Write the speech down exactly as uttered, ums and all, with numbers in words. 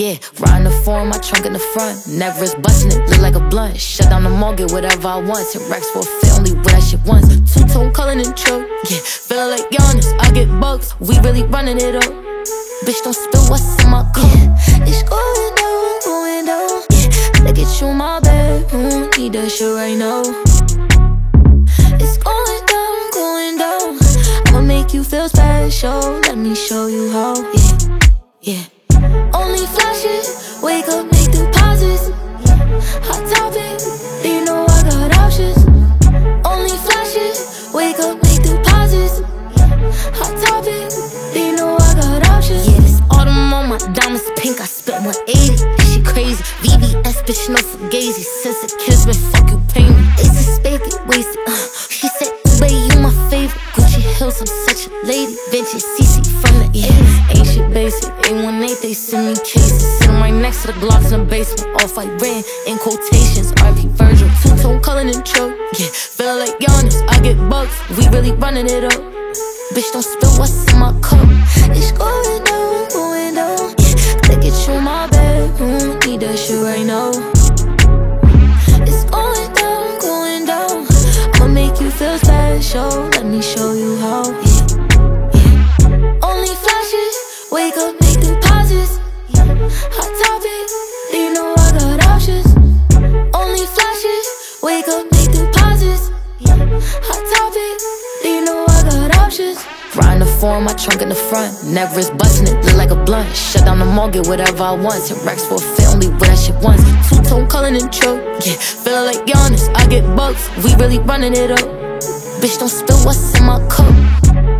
Yeah, riding the foreign, my trunk in the front. Never is busting it, look like a blunt. Shut down the mall, get whatever I want. Ten racks for a fit, only wear that shit once. Two-tone color and choke, yeah. Feeling like Giannis, I get bucks. We really running it up. Bitch, don't spill what's in my cup. Yeah, it's going down, going down. Yeah, look at you in my bedroom, need that shit right now. It's going down, going down. I'ma make you feel special, let me show you how. Yeah, yeah. Only flashes, wake up, make deposits. Hot topic, you know I got options. Only flashes, wake up, make deposits. Hot topic, you know I got options. Yeah, this autumn on my diamonds pink, I spent one eighty. She crazy, V V S bitch, no fugazi. Since the kids been fuck you pay me. It's a spade, get wasted. Uh, she said, baby, you my favorite. Gucci Hills, I'm such a lady. Vintage C C from the eighties. Ain't shit basic, eight one eight, they send me cases. Sitting right next to the Glocks in the basement. Off I ran, in quotations, R P Virgil. Two-tone color and choke, yeah. Feeling like Giannis, I get bucks. We really running it up. Bitch, don't spill what's in my cup. It's going down, going down. Yeah, look at you in my bedroom, need that shit right now. It's going down, going down. I'ma make you feel special, let me show you how. Yeah, yeah. Only flashes, wake up, make deposits. Hot topic, you know I got options. Only flashes, wake up, make deposits. Hot topic, you know I got options. Riding the foreign, my trunk in the front. Never is busting it, look like a blunt. Shut down the mall, get whatever I want. Ten racks for a fit, only wear that shit once. Two-tone color and choke, yeah. Feeling like Giannis, I get bucks. We really running it up. Bitch, don't spill what's in my cup.